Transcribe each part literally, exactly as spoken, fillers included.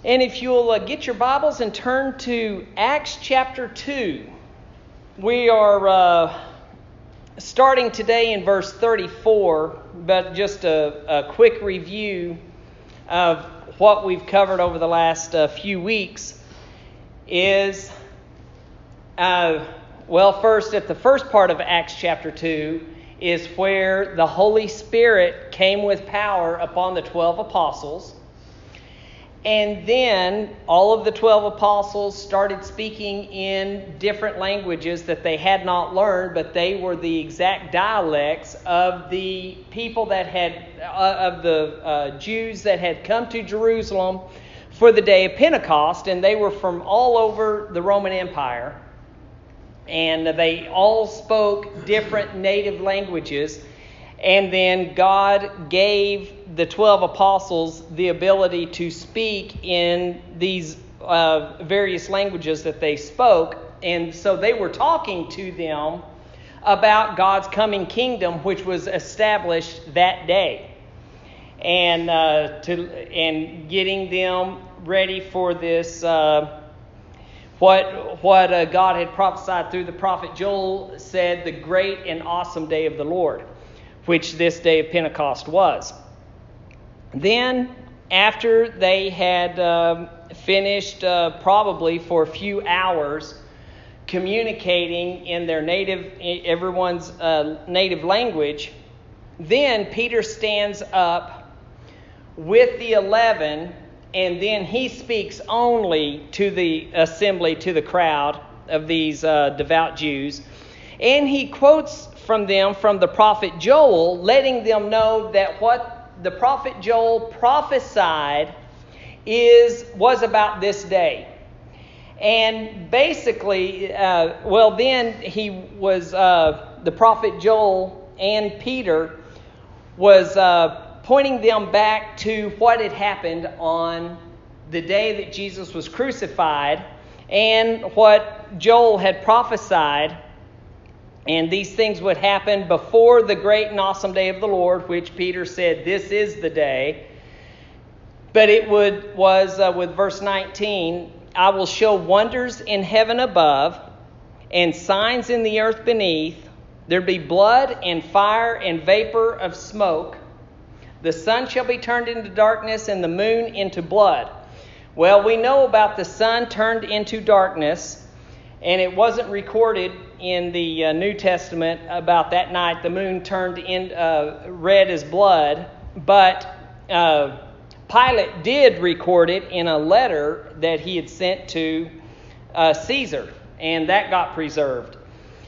And if you'll uh, get your Bibles and turn to Acts chapter two. We are uh, starting today in verse thirty-four, but just a, a quick review of what we've covered over the last uh, few weeks is, uh, well, first at the first part of Acts chapter two is where the Holy Spirit came with power upon the twelve apostles. And then all of the twelve apostles started speaking in different languages that they had not learned, but they were the exact dialects of the people that had, uh, of the uh, Jews that had come to Jerusalem for the day of Pentecost. And they were from all over the Roman Empire. And they all spoke different native languages. And then God gave the twelve apostles the ability to speak in these uh, various languages that they spoke. And so they were talking to them about God's coming kingdom, which was established that day. And uh, to and getting them ready for this, uh, what, what uh, God had prophesied through the prophet Joel said, the great and awesome day of the Lord, which this day of Pentecost was. Then, after they had uh, finished uh, probably for a few hours communicating in their native, everyone's uh, native language, then Peter stands up with the eleven, and then he speaks only to the assembly, to the crowd of these uh, devout Jews, and he quotes from them from the prophet Joel, letting them know that what the prophet Joel prophesied is was about this day. And basically, uh, well, then he was, uh, the prophet Joel and Peter was uh, pointing them back to what had happened on the day that Jesus was crucified and what Joel had prophesied. And these things would happen before the great and awesome day of the Lord, which Peter said, this is the day. But it would was uh, with verse nineteen, I will show wonders in heaven above and signs in the earth beneath. There be blood and fire and vapor of smoke. The sun shall be turned into darkness and the moon into blood. Well, we know about the sun turned into darkness. And it wasn't recorded in the uh, New Testament about that night the moon turned in uh, red as blood. But uh, Pilate did record it in a letter that he had sent to uh, Caesar. And that got preserved.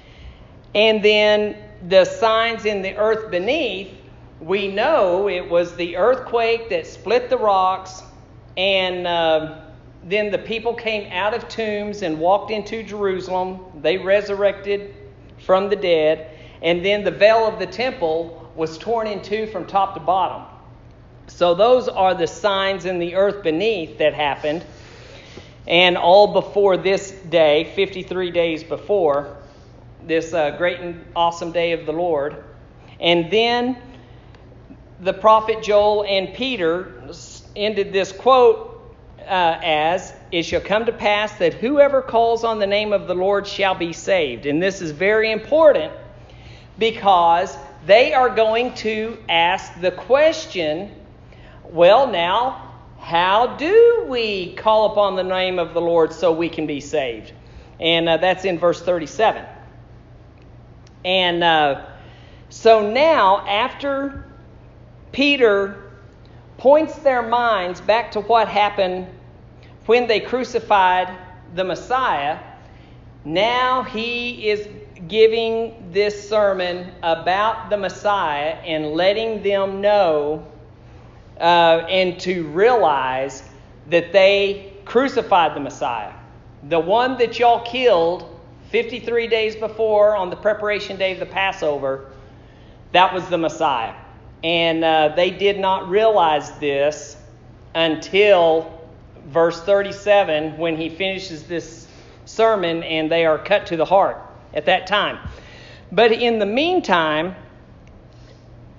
And then the signs in the earth beneath, we know it was the earthquake that split the rocks. And Uh, Then the people came out of tombs and walked into Jerusalem. They resurrected from the dead. And then the veil of the temple was torn in two from top to bottom. So those are the signs in the earth beneath that happened. And all before this day, fifty-three days before this uh, great and awesome day of the Lord. And then the prophet Joel and Peter ended this quote Uh, as, it shall come to pass that whoever calls on the name of the Lord shall be saved. And this is very important because they are going to ask the question, well now, how do we call upon the name of the Lord so we can be saved? And uh, that's in verse thirty-seven. And uh, so now, after Peter points their minds back to what happened when they crucified the Messiah, now he is giving this sermon about the Messiah and letting them know uh, and to realize that they crucified the Messiah. The one that y'all killed fifty-three days before on the preparation day of the Passover, that was the Messiah. And uh, they did not realize this until verse thirty-seven, when he finishes this sermon and they are cut to the heart at that time. But in the meantime,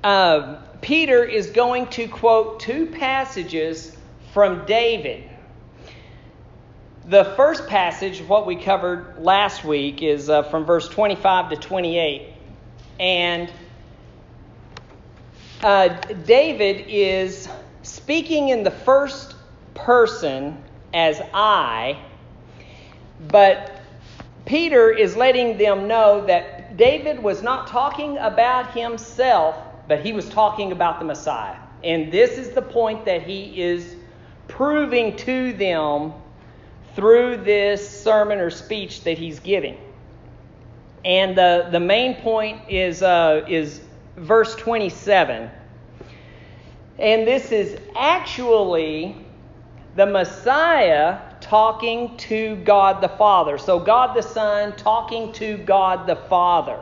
uh, Peter is going to quote two passages from David. The first passage, what we covered last week, is uh, from verse twenty-five to twenty-eight. And uh, David is speaking in the first person as I, but Peter is letting them know that David was not talking about himself, but he was talking about the Messiah. And this is the point that he is proving to them through this sermon or speech that he's giving. And the, the main point is uh, is verse twenty-seven. And this is actually the Messiah talking to God the Father. So God the Son talking to God the Father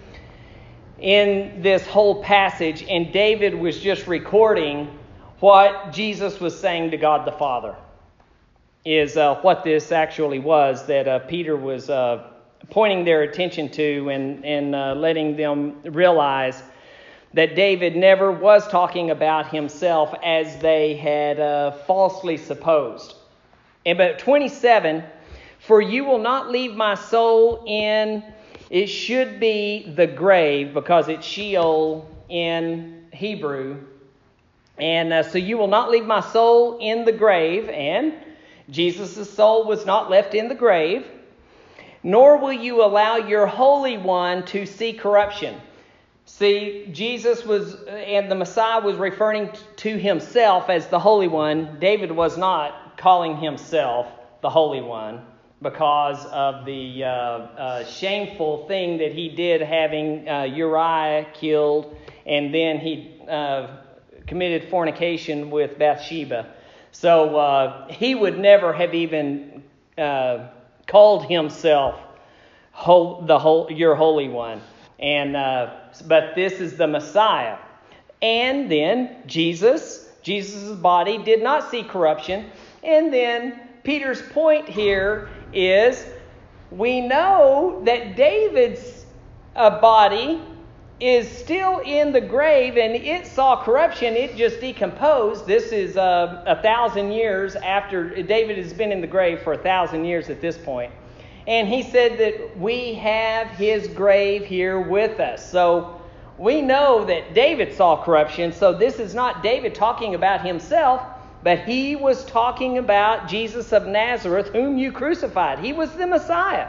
in this whole passage. And David was just recording what Jesus was saying to God the Father. Is uh, what this actually was that uh, Peter was uh, pointing their attention to and, and uh, letting them realize that David never was talking about himself as they had uh, falsely supposed. And but twenty-seven, for you will not leave my soul in, it should be the grave, because it's Sheol in Hebrew. And uh, so you will not leave my soul in the grave, and Jesus' soul was not left in the grave, nor will you allow your Holy One to see corruption. See, Jesus was, and the Messiah was referring to himself as the Holy One. David was not calling himself the Holy One because of the uh, uh, shameful thing that he did, having uh, Uriah killed, and then he uh, committed fornication with Bathsheba. So uh, he would never have even uh, called himself whole, the whole, your Holy One. And uh, but this is the Messiah. And then Jesus, Jesus' body did not see corruption. And then Peter's point here is we know that David's uh, body is still in the grave, and it saw corruption. It just decomposed. This is uh, a thousand years after David has been in the grave for a thousand years at this point. And he said that we have his grave here with us. So we know that David saw corruption. So this is not David talking about himself, but he was talking about Jesus of Nazareth, whom you crucified. He was the Messiah.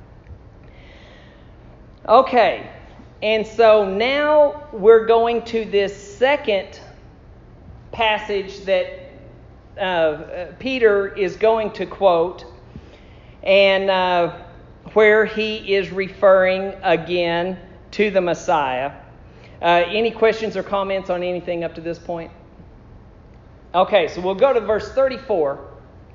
Okay. And so now we're going to this second passage that uh, Peter is going to quote, and uh, where he is referring again to the Messiah. Uh, any questions or comments on anything up to this point? Okay, so we'll go to verse thirty-four.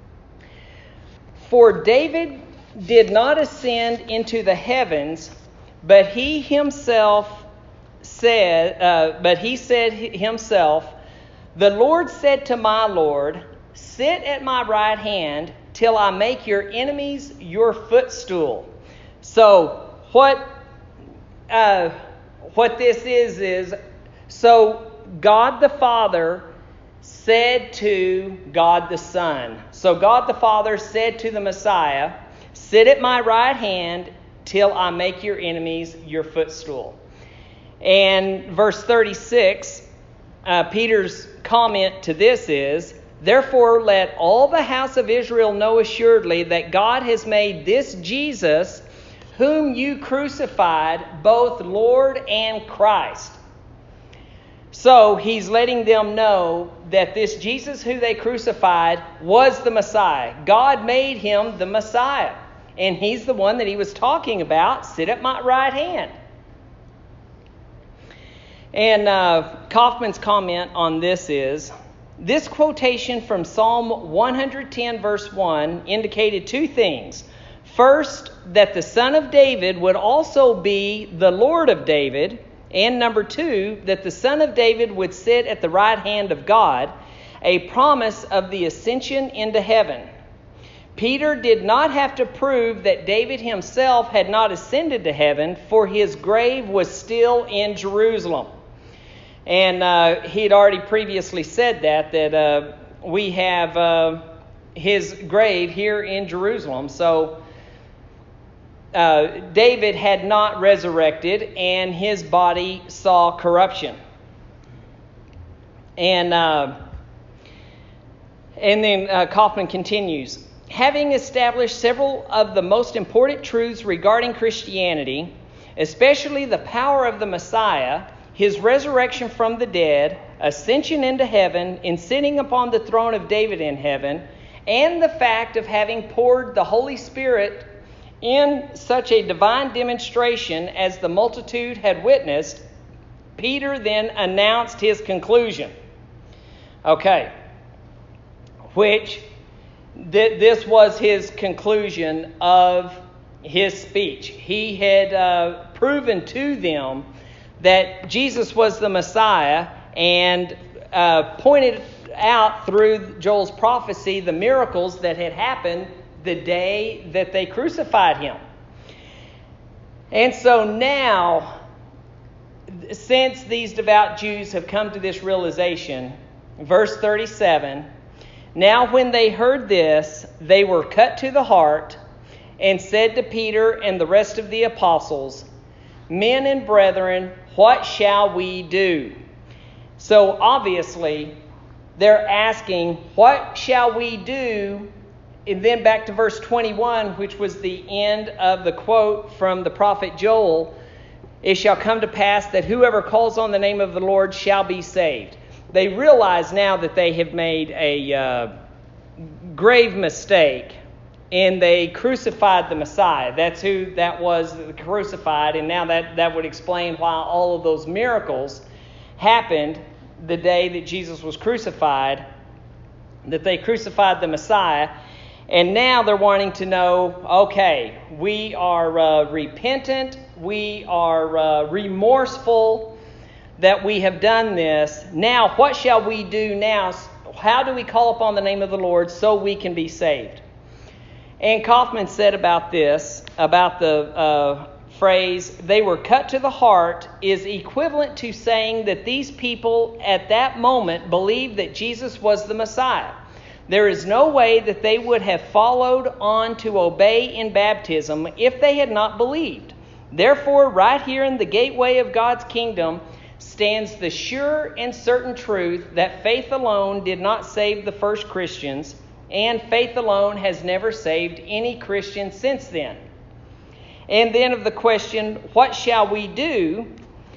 For David did not ascend into the heavens, But he himself said, uh, but he said himself, the Lord said to my Lord, sit at my right hand till I make your enemies your footstool. So what uh, what this is is, so God the Father said to God the Son. So God the Father said to the Messiah, sit at my right hand till I make your enemies your footstool. And verse thirty-six, uh, Peter's comment to this is, therefore let all the house of Israel know assuredly that God has made this Jesus, whom you crucified, both Lord and Christ. So he's letting them know that this Jesus who they crucified was the Messiah. God made him the Messiah. And he's the one that he was talking about. Sit at my right hand. And uh, Kaufman's comment on this is, this quotation from Psalm one ten verse one indicated two things. First, that the Son of David would also be the Lord of David. And number two, that the Son of David would sit at the right hand of God, a promise of the ascension into heaven. Peter did not have to prove that David himself had not ascended to heaven, for his grave was still in Jerusalem. And uh, he had already previously said that, that uh, we have uh, his grave here in Jerusalem. So uh, David had not resurrected, and his body saw corruption. And uh, and then uh, Kaufman continues, having established several of the most important truths regarding Christianity, especially the power of the Messiah, his resurrection from the dead, ascension into heaven, and sitting upon the throne of David in heaven, and the fact of having poured the Holy Spirit in such a divine demonstration as the multitude had witnessed, Peter then announced his conclusion. Okay, which th- this was his conclusion of his speech. He had uh, proven to them that Jesus was the Messiah, and uh, pointed out through Joel's prophecy the miracles that had happened the day that they crucified him. And so now, since these devout Jews have come to this realization, verse thirty-seven, now when they heard this, they were cut to the heart and said to Peter and the rest of the apostles, men and brethren, what shall we do? So obviously, they're asking, what shall we do? And then back to verse twenty-one, which was the end of the quote from the prophet Joel, it shall come to pass that whoever calls on the name of the Lord shall be saved. They realize now that they have made a uh, grave mistake, and they crucified the Messiah. That's who that was crucified, and now that, that would explain why all of those miracles happened the day that Jesus was crucified, that they crucified the Messiah. And now they're wanting to know, okay, we are uh, repentant, we are uh, remorseful that we have done this. Now, what shall we do now? How do we call upon the name of the Lord so we can be saved? And Kaufman said about this, about the uh, phrase, they were cut to the heart, is equivalent to saying that these people at that moment believed that Jesus was the Messiah. There is no way that they would have followed on to obey in baptism if they had not believed. Therefore, right here in the gateway of God's kingdom stands the sure and certain truth that faith alone did not save the first Christians, and faith alone has never saved any Christian since then. And then of the question, what shall we do?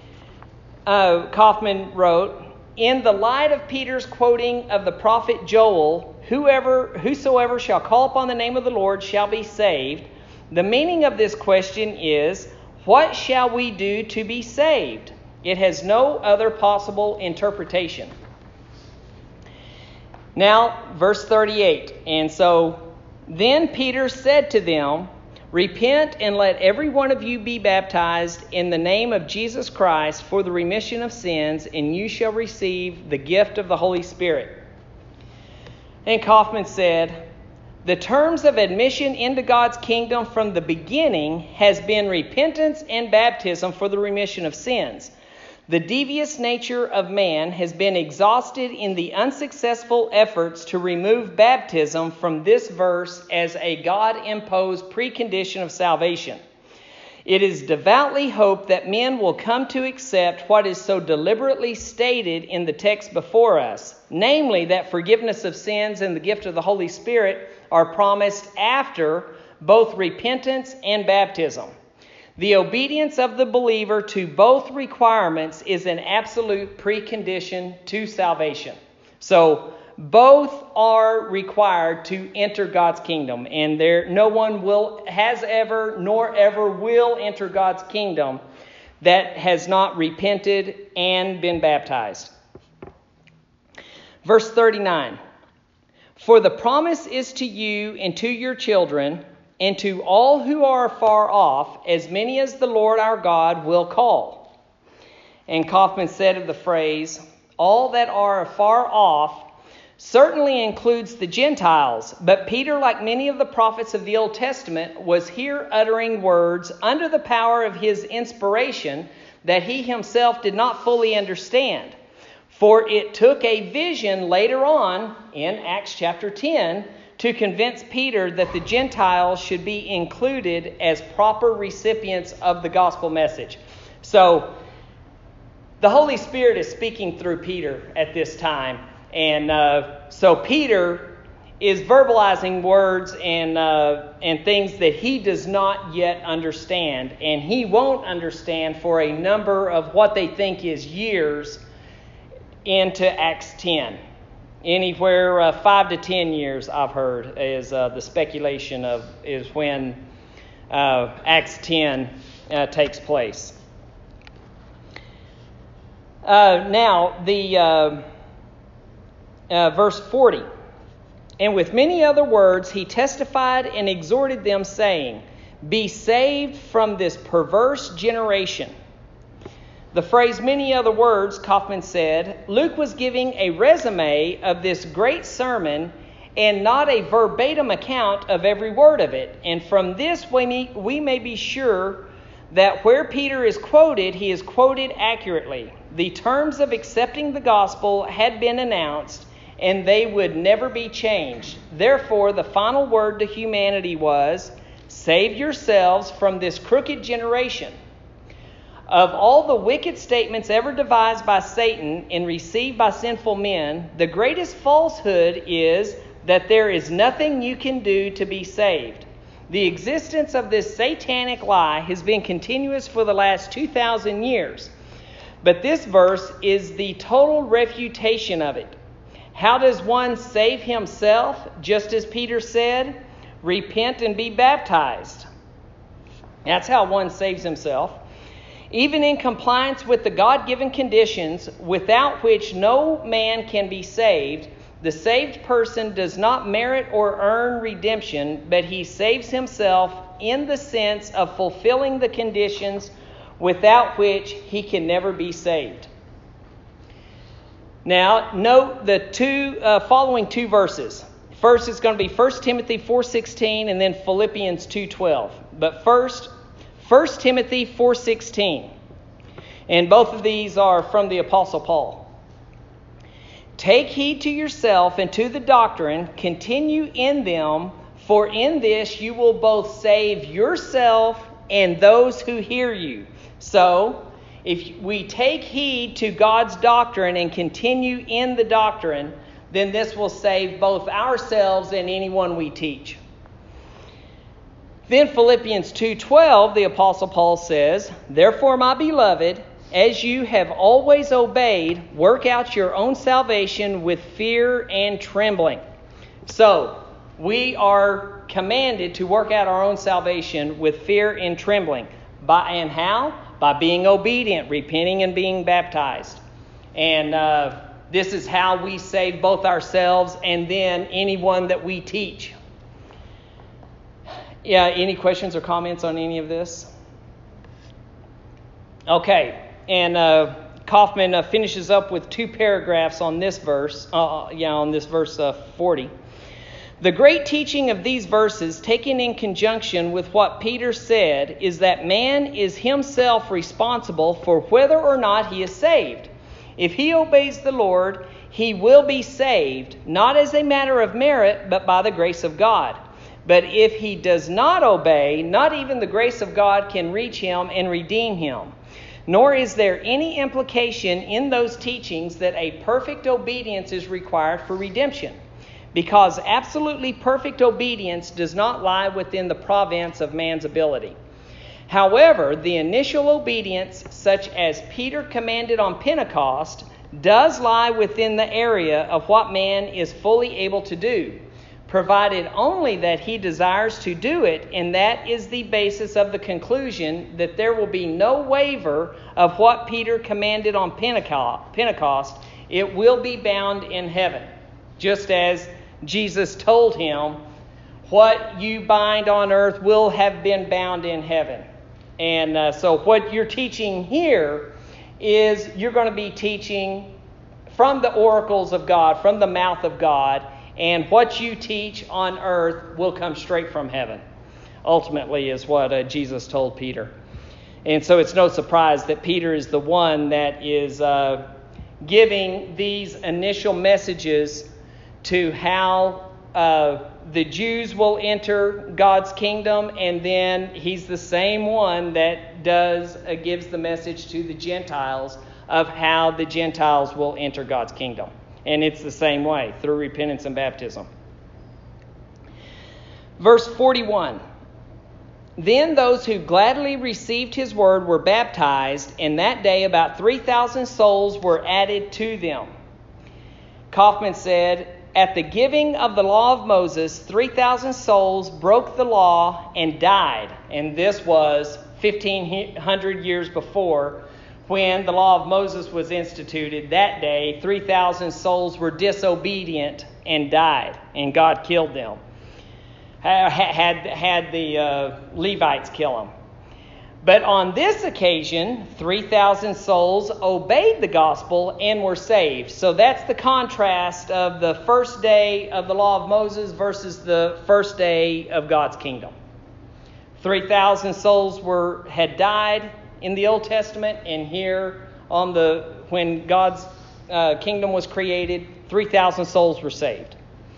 Uh, Kaufman wrote, in the light of Peter's quoting of the prophet Joel, whoever, whosoever shall call upon the name of the Lord shall be saved. The meaning of this question is, what shall we do to be saved? It has no other possible interpretation. Now, verse thirty-eight. And so, then Peter said to them, repent and let every one of you be baptized in the name of Jesus Christ for the remission of sins, and you shall receive the gift of the Holy Spirit. And Kaufman said, the terms of admission into God's kingdom from the beginning has been repentance and baptism for the remission of sins. The devious nature of man has been exhausted in the unsuccessful efforts to remove baptism from this verse as a God-imposed precondition of salvation. It is devoutly hoped that men will come to accept what is so deliberately stated in the text before us, namely that forgiveness of sins and the gift of the Holy Spirit are promised after both repentance and baptism. The obedience of the believer to both requirements is an absolute precondition to salvation. So both are required to enter God's kingdom, and there no one will has ever nor ever will enter God's kingdom that has not repented and been baptized. Verse thirty-nine. For the promise is to you and to your children, and to all who are far off, as many as the Lord our God will call. And Kaufman said of the phrase, all that are far off, certainly includes the Gentiles. But Peter, like many of the prophets of the Old Testament, was here uttering words under the power of his inspiration that he himself did not fully understand. For it took a vision later on in Acts chapter ten to convince Peter that the Gentiles should be included as proper recipients of the gospel message. So the Holy Spirit is speaking through Peter at this time. And uh, so Peter is verbalizing words and uh, and things that he does not yet understand. And he won't understand for a number of what they think is years into Acts ten. Anywhere uh, five to ten years, I've heard, is uh, the speculation of is when uh, Acts ten uh, takes place. Uh, now, the uh, uh, verse forty. And with many other words, he testified and exhorted them, saying, "Be saved from this perverse generation." The phrase "many other words," Kaufman said, Luke was giving a resume of this great sermon and not a verbatim account of every word of it. And from this we may, we may be sure that where Peter is quoted, he is quoted accurately. The terms of accepting the gospel had been announced, and they would never be changed. Therefore, the final word to humanity was, "Save yourselves from this crooked generation." Of all the wicked statements ever devised by Satan and received by sinful men, the greatest falsehood is that there is nothing you can do to be saved. The existence of this satanic lie has been continuous for the last two thousand years. But this verse is the total refutation of it. How does one save himself? Just as Peter said, repent and be baptized. That's how one saves himself. Even in compliance with the God-given conditions, without which no man can be saved, the saved person does not merit or earn redemption, but he saves himself in the sense of fulfilling the conditions without which he can never be saved. Now, note the two uh, following two verses. First, it's going to be First Timothy four sixteen and then Philippians two twelve. But first, First Timothy four sixteen. And both of these are from the Apostle Paul. "Take heed to yourself and to the doctrine, continue in them, for in this you will both save yourself and those who hear you." So, if we take heed to God's doctrine and continue in the doctrine, then this will save both ourselves and anyone we teach. Then Philippians two twelve, the Apostle Paul says, "Therefore, my beloved, as you have always obeyed, work out your own salvation with fear and trembling." So, we are commanded to work out our own salvation with fear and trembling. By, and how? By being obedient, repenting, and being baptized. And uh, this is how we save both ourselves and then anyone that we teach. Yeah, any questions or comments on any of this? Okay, and uh, Kaufman uh, finishes up with two paragraphs on this verse, uh, yeah, on this verse uh, forty. The great teaching of these verses, taken in conjunction with what Peter said, is that man is himself responsible for whether or not he is saved. If he obeys the Lord, he will be saved, not as a matter of merit, but by the grace of God. But if he does not obey, not even the grace of God can reach him and redeem him. Nor is there any implication in those teachings that a perfect obedience is required for redemption, because absolutely perfect obedience does not lie within the province of man's ability. However, the initial obedience, such as Peter commanded on Pentecost, does lie within the area of what man is fully able to do, provided only that he desires to do it, and that is the basis of the conclusion that there will be no waiver of what Peter commanded on Pentecost. It will be bound in heaven, just as Jesus told him, "What you bind on earth will have been bound in heaven." And uh, so what you're teaching here is you're going to be teaching from the oracles of God, from the mouth of God, and what you teach on earth will come straight from heaven, ultimately, is what uh, Jesus told Peter. And so it's no surprise that Peter is the one that is uh, giving these initial messages to how uh, the Jews will enter God's kingdom, and then he's the same one that does uh, gives the message to the Gentiles of how the Gentiles will enter God's kingdom. And it's the same way, through repentance and baptism. Verse forty-one. Then those who gladly received his word were baptized, and that day about three thousand souls were added to them. Kaufman said, at the giving of the law of Moses, three thousand souls broke the law and died. And this was fifteen hundred years before, when the law of Moses was instituted. That day, three thousand souls were disobedient and died, and God killed them. Had, had the uh, Levites kill them. But on this occasion, three thousand souls obeyed the gospel and were saved. So that's the contrast of the first day of the law of Moses versus the first day of God's kingdom. three thousand souls were had died in the Old Testament, and here on the when God's uh, kingdom was created, three thousand souls were saved.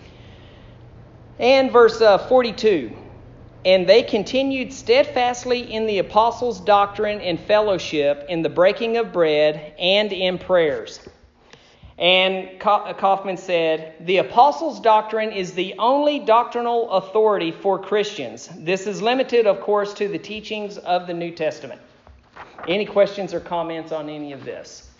And verse uh, forty-two. And they continued steadfastly in the apostles' doctrine and fellowship, in the breaking of bread, and in prayers. And Kaufman said, the apostles' doctrine is the only doctrinal authority for Christians. This is limited, of course, to the teachings of the New Testament. Any questions or comments on any of this?